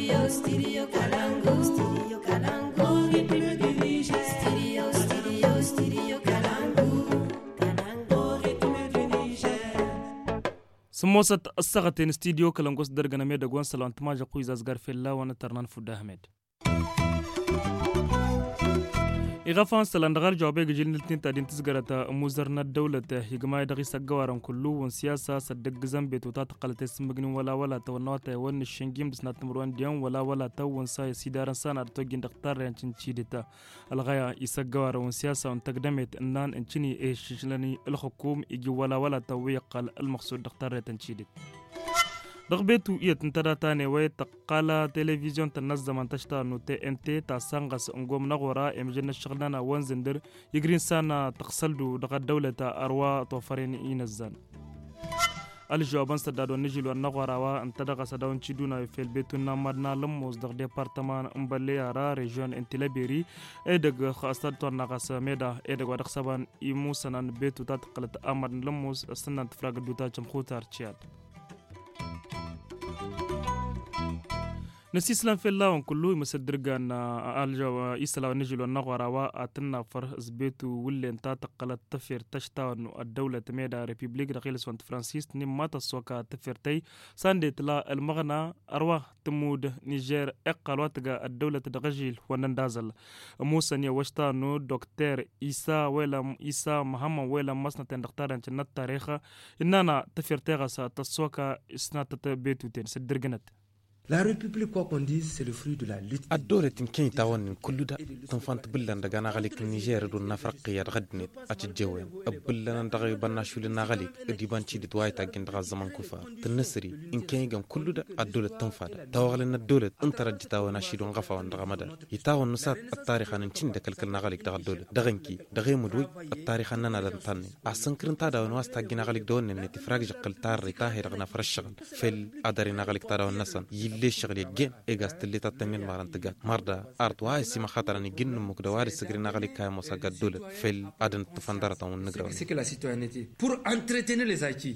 سموسة الصغتين استديو كلامكوس درجنا ميدا جوان سلام تماجا قويزا زغار في الله وانا ترنان فودا أحمد إغافان سلام دغار جوابي جيل نلتين تادين تزغرتا موزرنا الدولة يجمع دغي سجوارن كله ونسياسة صدق زنبت وتاتقلت اسمجن ولا توناتا ون الشنجيم دسنا تمرون ديان ولا تو ونساي سيدارن سنة توجين دكتور ينشن تشيدتا الغاية يسجوار ونسياسة وانتقدمت إنان انشني إيش لاني الحكوم يجي ولا توي قال المقصود دكتور تنشيدت رغبتو يتنتدى تاني ويتقال تلفزيون تنظم انتشتا نو تي ان تي تاسانغس انقوم نغورا امجن الشغلانة وانزندر يقرين سانا تقصلدو دغا الدولة أروا توفرين إينزان الجوابان سدادو نجيلو النغورا وانتدغا سداون تشيدونا في البيتو نامدنا لموز دغ ديبارتمان امبالي ارا ريجيون انتلابيري ادغ خاصة نغاس ميدا ادغ ودغ سبان إيمو سنان بيتو تاتقلت امد لموز سنان تفراغ دوتا جمخوتار تشياد نسيسلام في الله كله مسدرجان الجو إسلا نجلو النغورا واتنا فر زبيتو واللي انتا تقلت تفير تشتا الدولة تميدا ريبيبليك دقيل سوانت فرانسيس نما تسوكا تفيرتي ساندي تلا المغنى أرواح تمود نيجير اقالواتغا الدولة دغجيل ونندازل موسى نيوشتا نو دكتور إيسا محمد ويلا مسنا تندختار انت التاريخ إننا تفيرتيغا تسوكا اسنات بيتو تين سدرجنت La République, quoi qu'on dise, c'est le fruit de la lutte. الدولة تمكن تاون كل ده تنفانت بلن دغانا غاليك النيجير دون نفرقية غدنت اتجوين بلن دغاي بنا شولنا غاليك ديبان تشي دواي تاغين دغا زمان كوفا تنسري ان كان يغم كل ده الدولة تنفاد تاوغلنا الدولة انت رجتاونا شيدون غفا وندغا مدى يتاون نسات التاريخ ان تشين دكلكلنا غاليك دغا الدولة دغنكي دغاي مدوي التاريخ اننا دنتاني احسن كرنتا داون واس تاغينا غاليك دون ان تفراغ جقل تاري تاهي دغنا فرشغل في ادرينا غاليك تاراون نسان ليش شغل جين إيجاست اللي تتمين مارنتجا مردا أرض واي سما خطر أن جين مقدوار سجرنا غلي كاي مساجد دولة في الأدن تفندرة ونقرأ. C'est que la citoyenneté pour entretenir les acquis.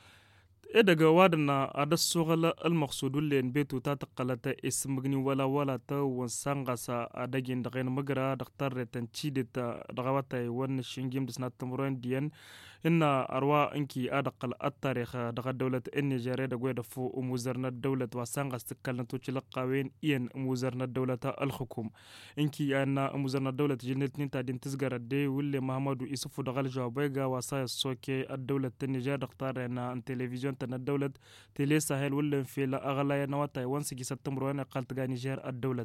إدغا وادنا أدا السوغل المقصود اللي بيتو تاتقلتا اسمغني ولا تا ونسانغاسا أدغين دغين مغرا دختار تنشيدتا دغواتا ون شنجيم دسنا تمرين ديان إن أروا إنكي أدقل التاريخ دغا دولة النيجيريا دغوي دفو موزرنا الدولة وسانغاس تكالنا توشلقاوين إين موزرنا الدولة الحكوم إنكي أن موزرنا الدولة جنت نتا دين تزغر دي واللي محمد يوسف دغال جوابيغا وساي السوكي الدولة النيجيريا دختار أن تلفزيون تن الدولة تلي ساحل واللي في أغلى نواتا وانسكي ستمروين قالت نيجير الدولة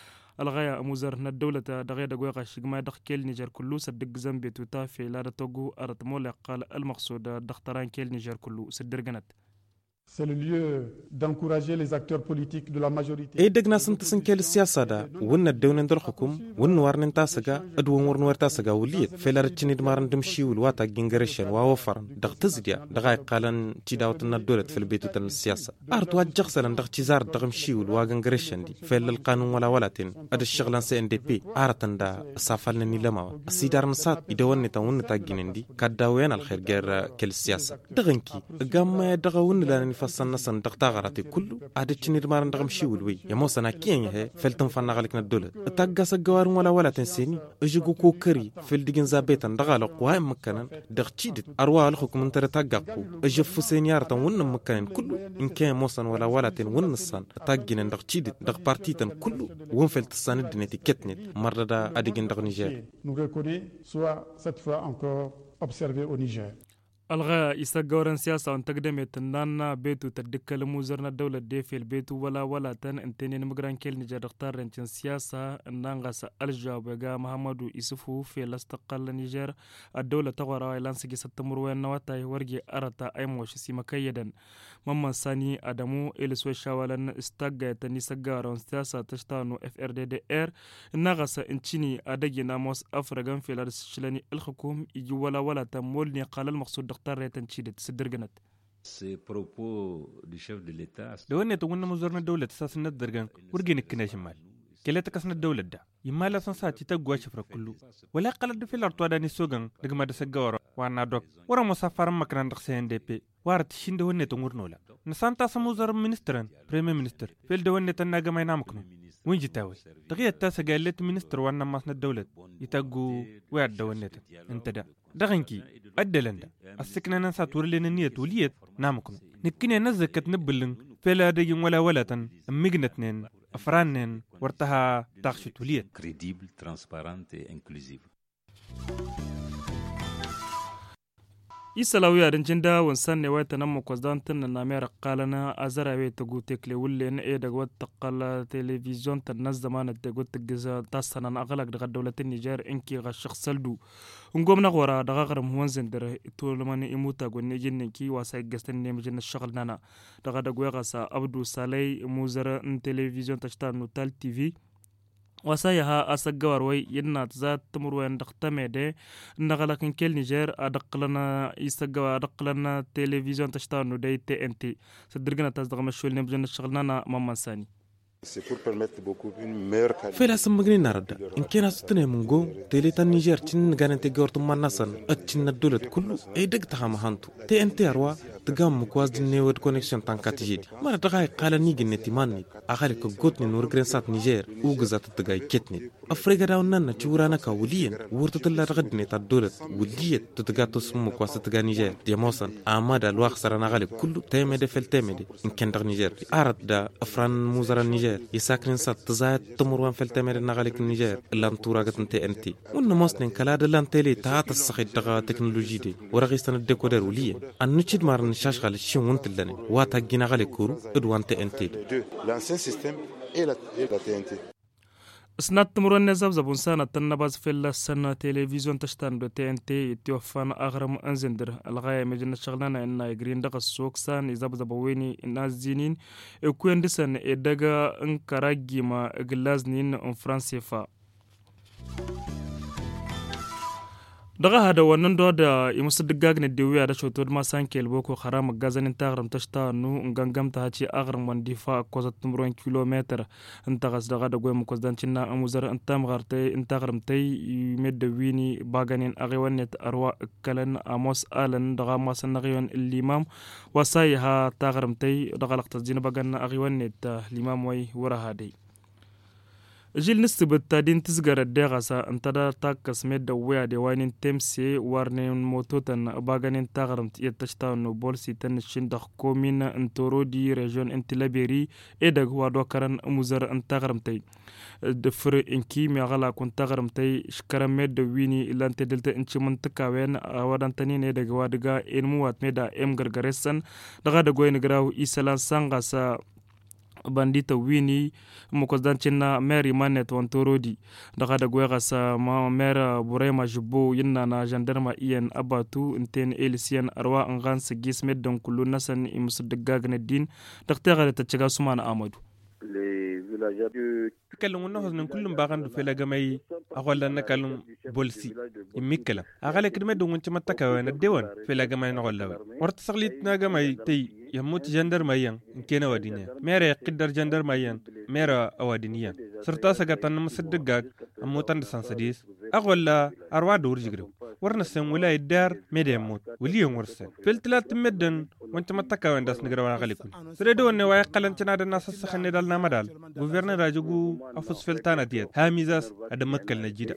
الغاية موزرنا الدولة دغيا دغوي غاش ما دخ كيل نيجر كله صدق زامبي توتا في لا توغو ارتمول قال المقصود دختران كيل نيجر كله سدرغنت. C'est le lieu d'encourager les acteurs politiques de la majorité. إيه دقنا سنتسن كيل السياسة دا ون الدون ندر حكم ون وارن تاسجا أدوان ورن ورتاسجا وليد في لارتشني دمارن دمشي والواتا جنجريشن ووفرن دق تزديا دقايق قالن تداوت الدولة في البيت تن السياسة أرد واجق سلن دق تزار دقمشي والواجنجريشن دي في القانون ولا تين أد الشغلان سي إن دي بي أرتن دا سافلنا نيلما السيدار نسات يدون نتاون تاجين دي كداوين الخير غير كيل السياسة دقنكي قام دقون لان فصلنا سن دقتاغراتي كله عادتشني دمارن دغمشي ولوي يا موسنا كين هي فلتن فنا غلكنا الدولة تاغاس غوار ولا تنسيني اجيكو كوكري في الدين زابيتن دغالق واي مكانن دغتشيد اروا الحكم انت تاغاكو اجف سينيارتن ون مكانن كله ان كان موسن ولا تن ونسان تاغين دغتشيد دغ بارتيتن كله ون فلت ساند نتي كتنت مردا ادغين دغ نيجر Nous reconnaît soit cette fois encore observé au Niger. الغا يسجورن سياسة أن تقدمت نانا بيتو تدكل موزرنا الدولة دي في البيتو ولا تن انتنين مقران كيل نجا دختار رنشن سياسة نانغاس الجواب يقا محمد يسفو في الاستقال نيجر الدولة تغورا إلانسكي ستمروين نواتا ورقي أرتا أيموش سيما كيدا مما ساني أدمو إلسوي شاوالن استقا تني سجارون سياسة تشتانو FRDDR ناغاس انتيني أدقي ناموس أفرقان في الارسشلاني الحكوم يجي ولا تمولني قال المقصود دختار تنشيدت سدرجنت. Ces propos du chef de l'État. لو أن تونا مزورنا الدولة أساس الدرجان ورجين الكناشمال كلا تكسنا الدولة ده يمالا سنساتي تقوى شفرة كله ولا قلد في الأرض وداني سوغان لقما دسجارة wana dok wara musafar makran dak CNDP wart shinde wonne to ngurnola na santa samuzar ministran premier minister fel de wonne tan naga mayna makno وينجي تاوي دقيقة تاسا قالت منستر وانا ماسنا الدولة يتاقو وياد دونيتا انت دا دغنكي أدلندا السكنة ننسى تورلين النية وليت نامكم نكيني نزكت نبلن فلا ديجن ولا تن مجنتنين أفرانين ورتها تاخشت وليت crédible, transparente et inclusive. isalawi arinjinda wansan ne wayta nammo kwazdantan na mera qalana azara we tagu tekle wulen e dag wat qala television tan nazamana tagu tgiza tasana aqlaq daga dawlat Niger inki ga shakhsaldu ngomna qora daga qaram wanzender tolmani imuta gonne jinnki wasa gastan ne mjin shaghal nana daga dagwe qasa abdu salay muzara television tashtan tal tv وسايها أسجار وي يدنا تزات تمر وين دقتمه ده نغلقن كل نيجر أدقلنا يسجوا أدقلنا تلفزيون تشتانو ده TNT صدقنا تصدق مشوول نبجن شغلنا ماما ساني فلا سمغني نارد إن كان ستنا منجو تليتا نيجر تين غانتي غورت ماناسن أتشين الدولة كله أي دقتها مهانتو TNT أروا تقام مكواز دنيود كونكشن تانكاتيجيد ما ردغاي قال نيجي نتيماني أخالك قوتني نور سات نيجر وغزات تقاي كتني أفريقا داوننا تشورانا كوليين ورتطلع رغدني تالدولة وليت تتقاتو سمو كواس تقا نيجر ديموسن آمادا الواق سرانا غالب كله تيمدي في التيمدي إن كان دغ نيجر أرد دا أفران موزارا نيجر يساكن سات تزايد تمروان في التمر نغالك النيجر اللان توراغت TNT ونموسن كلاد اللان تيلي تاعت الصخيد دغا تكنولوجي دي ورغيستان الديكودر وليه أن نشيد مارن شاشغال الشيون ونتلاني واتا جينا غالي كورو ادوان TNT سنات تمرون نزاب زبون سنة تنباز في السنة تلفزيون تشتان ب TNT يتوفان أغرم أنزندر الغاية مجنة شغلنا إن يجرين دغ السوق سان يزاب زبويني الناس زينين يكون دسن إدغا انكراجي ما غلازنين ان فرانسيفا daga hada wannan da imusu digag ne dewiya da shoto ma sankel boko kharama gazanin tagram tashta nu ngangam ta haci agram wandifa koza tumron kilometer intagas daga da goymu kozdancin na amuzar antam garte intagram tay medda wini baganin agewanet arwa kalan amos alan daga masan nagiyon limam wasai ha tagram tay daga laqta jina bagan agewanet limam way wara hadai جيل نستبد تادين تزغر الدغاسا انتدا تاكس ميدا ويا ديوانين تمسي وارنين موتوتن باغانين تاغرمت يتشتاونو بولسي تنشين دخ كومين انتورو دي ريجون انتلابيري ايداغ وادو كارن مزر انتاغرمتي دفر انكي ميغالا كون تاغرمتي شكرا ميدا ويني الان تدلت انشي منتكاوين وادان تنين ايداغ وادغا انموات ميدا ام غرغرسن دغا دغوين غراو إيسالان سانغاسا bandita wini mukozdanchina meri manet wantorodi daga da gwega sa ma mera burema jibo yinna na gendarma iyan abatu inten elisian arwa angan sigis medon kullu nasan imsudgagne din daktaga ta ciga sumana amadu كلم ونهز من كلهم باغن في لجماي أقول لنا كلم بولسي يمكلا أقول كلمة دون أنت متكوين الديوان في لجماي نقول له ورت سغليتنا جماي تي يموت جندر مايان كنا ودينيا ميرا قدر جندر مايان ميرا أودينيا صرت سقطنا مصدقك أموتان سانسديس أقول لا أروع دور جرو ورنا سن ولا يدار ميدا يموت ولي ورسن في الثلاث مدن وانت متكوين داس نقرا على غليكم سردو إنه واقع لنا الناس السخن دالنا مدال غوفرنر راجو أفوس فلتانا ديت هاميزاس أدمت كلنا جيدا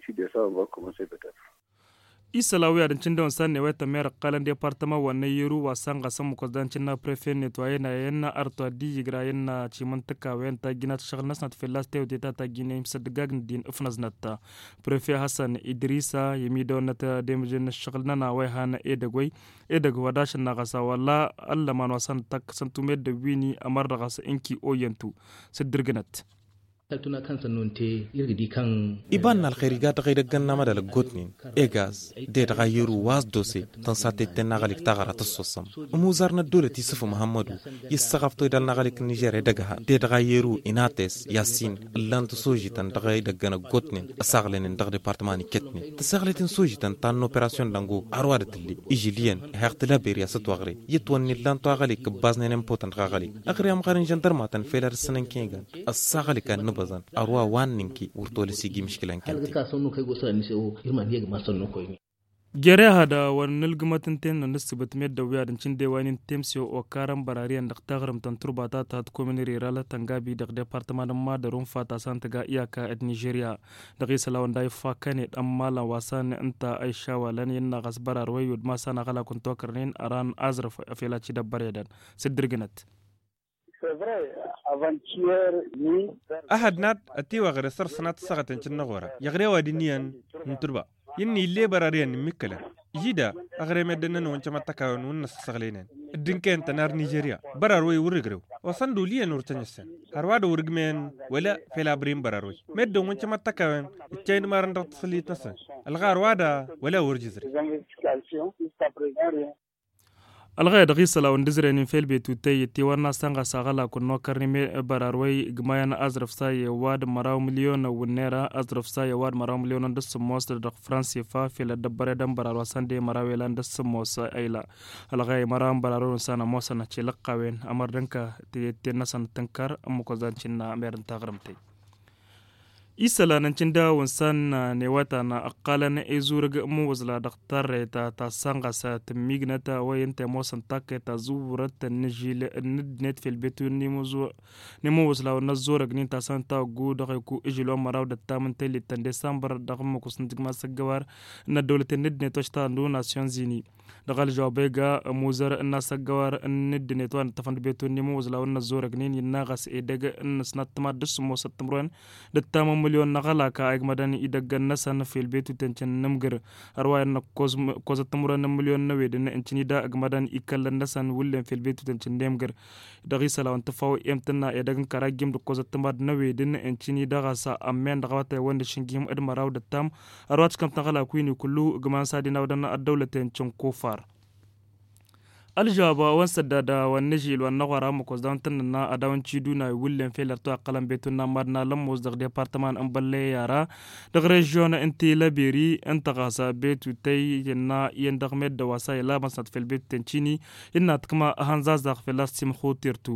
isalawi adancinda wansan weta mera qalan departement wanne yeru wasanga samu kozdancinna prefet nettoyer na yenna arto dijigra yenna chimantaka wenta ginat shaghnas nat filas tewdeta ta gine imsadgag din ifnaznata prefet Hassan Idrissa yemido nata demjen shaghlna na way hana edag wadash na gasa walla alla man wasan tak santumed de wini amar gasa inki oyentu sidirgnat إبان الخيريات غير الجنة مدى الجوتنين إيجاز دي تغيروا واز دوسي تنساتي تنغالك تغارة الصوصم وموزارنا الدولة يسفو محمدو يستغفتو إدال نغالك النيجير دقها دي تغيروا إناتيس ياسين اللان تسوجي تن تغير دقنا جوتنين أساغلين دغ ديبارتماني كتني تساغلين سوجي تن تان اوبراسيون لانغو أروادت اللي إيجيليان هيغت لابيريا ستواغري يتواني اللان تواغاليك بازنين امبوتن غاغالي أغري أمغارين جندرماتن فيلار السنين كيغان أساغاليك النبازان أروى وان ننكي ورطولي سيجي مشكلة كنتي gere hada warnil gumatin ten na nasibat med da wiya dancin dewanin temsio o karan barariyan da tagaram tan turbata ta komini rirala tangabi da departement ma da rum fata santa ga iyaka a Nigeria da kai salawan dai fa kane dan malan wasan anta Aisha walan yanna gasbarar wayo ma sana kala kun tokarnin aran azraf afela ci da baredan sidirginat أحد نات أتيوا غير سر سنة سقط إنشنا غورا يغري ودينيان نتربا يني اللي براريان مكلا جيدا أغري مدنا نونش ما تكاون ونس سغلينن الدنكين تنار نيجيريا براروي ورغرو وصندو لي نورتنيسن هرواد ورغمن ولا فيلا بريم براروي مدو ونش ما تكاون التشين مارن رتصليت نسن الغار وادا ولا ورجزري algaya da gisala wanda zirenin felbe tutai ti warna sanga sagala kunno karnime bararwai gmayan azraf saye wad maraw miliyon wunera azraf saye wad maraw miliyon da sumos da france fa fela da bare dan bararwa sande marawelan da sumos aila algaya maram bararwa sana mosa na ce laqawen amar danka te nasan tankar amuko zancin na meran tagramtai isala nan cin da wansan ne wata na akala na ezura ga mu wazla daktar ta sanga sa ta mignata wayan ta mosan take ta zuwura ta nijile net fil betu ni mu wazla na zura gnin ta san ta gu da ku ijilo maraw da ta mun tele tan december da mu ku sun digma sagawar na dawlatin net to sta ndo nations unis da gal jawabe ga muzar na sagawar net ne to ta fan betu ni mu wazla na zura gnin na gas e daga in snat ma dus mo satmron da ta مليون نغلا كا اجمدان يدغن نسن في البيت تنچن نمغر ارواي ان كوز تمرن مليون نويد ان انچني دا اجمدان يكل نسن ولن في البيت تنچن نمغر دغي سلا انت فاو امتنا يدغن كراجيم دو كوز تماد نويد ان انچني دا غسا امن دغوت وند شنجيم ادمراو دتام اروات كم تغلا كويني كلو غمان سادي نودن الدوله تنچن كوفار aljaba wan sadada wan najil wan nagwara mu ko zantan na adawan ciduna willen felar to qalam betun na marna lamos dag departement an balle yara dag region anti labiri anta gasa betu tay na yendag med da wasay la masat fel bet tencini inna tkma hanza zag felastim khotirtu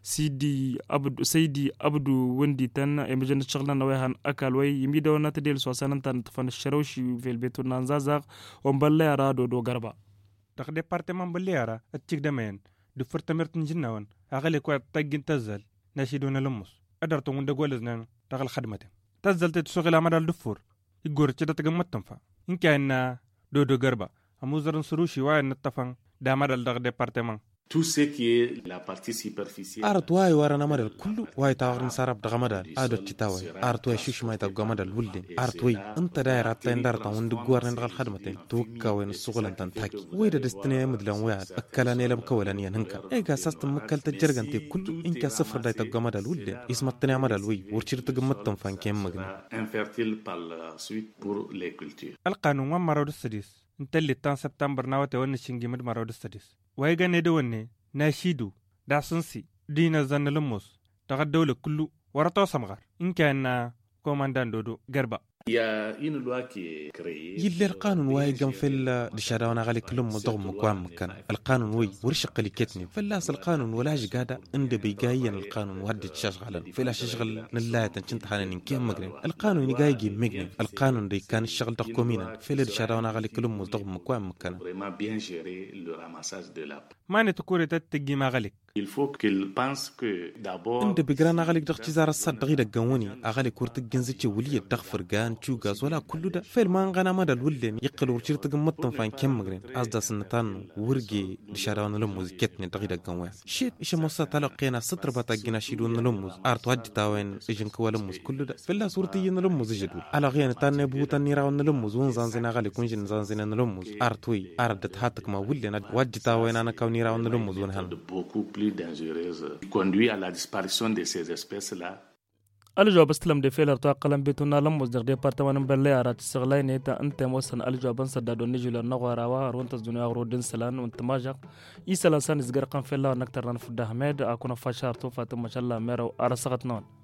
sidi abdu wandi tan emejen shagla na wahan akal way yimi dawna tadel so sanan tan tfan sharawshi fel betun nan zazag on balle yara do garba تاخ ديبارتمان بليارا اتشيك دمين دفرت مرتن جناون اغلي كو تاجين تزل ناشيدون لمس ادرتو من دغولزنا تاخ الخدمه تزل تسوغ لا مدال دفور يغور تشدا تغمتن فا ان كان دو غربا اموزرن سروشي واي نتفان دا مدال دغ ديبارتمان Tout ce qui est la partie superficielle. أرتواي ورنا مدل كله واي تاغرن سارب دغمدال أدو تشتاوي أرتواي شوش ما يتغمدال ولدين أرتواي أنت داير أتلين دارتا وندقوار نغال خدمتين توكا وين السغل انتن تاكي ويدا دستنيا مدلان وياد أكلاني لم كولانيا ننكا إيقا ساستم مكالتا جرغان تي كله إنكا صفر داي تغمدال ولدين اسمتنيا مدال وي ورشير تغمتن فان كيم مغني Infertile par la suite pour les cultures. القانون ومرود السديس انت اللي تان سبتمبر ناوتي ونشنجي مد مرود السديس وايغا ندوني ناشيدو داسنسي دينا زن لموس تغدول كله ورطو سمغار إن كان كوماندان دودو غربا Il y a une loi qui est créée. يلي القانون واي قام في الدشاراونا غالي كلهم مضغم مقام مكان القانون وي ورشق اللي كتني فلاس القانون ولا قاعدة عند بيجاين القانون وهدي تشغل فلا شغل نلا تنشنت حالين كيم مغرين القانون يجاي مغني القانون دي كان الشغل تقومينا في الدشاراونا غالي كلهم مضغم مقام مكان Vraiment bien gérer le ramassage de la. ما نتكوري تتجي ما غالك Il faut qu'il pense que d'abord. عند بيجرانا غالي دخ تزار الصد غير الجواني أغالي كورت الجنزتي ولية دغفر جان تشوغاز ولا كل ده فيل ما غنا مدى الولين يقل ورشير تقمطن فان كم مغرين أصدا سنتان ورجي دشاران لموز كتني دغير الجوان شيت إيش موسى تلقينا ستر بتاعنا شيلون لموز أرت واجد تاوين إيجن كوالموز كل ده فيلا صورتي لموز جدول على غير تان بوتان نيراون لموز ونزان زين غالي كونجن زان زين لموز أرتوي أردت هاتك ما ولين واجد تاوين أنا كونيراون لموز ونهان beaucoup plus dangereuse conduit à la disparition de ces espèces-là. الجواب استلم دي فيلر تو قلم بيتنا لم مصدر ديبارتمان بلي ارات استغلاين ايتا انت موسن الجواب سدادو نجي لنغورا ورونت الدنيا ورودن سلان وانت ماجق يسلان سان زغرقان فيلا نكتر نفد احمد اكون فشار تو فاطمه ما شاء الله ميرو ارسقت نون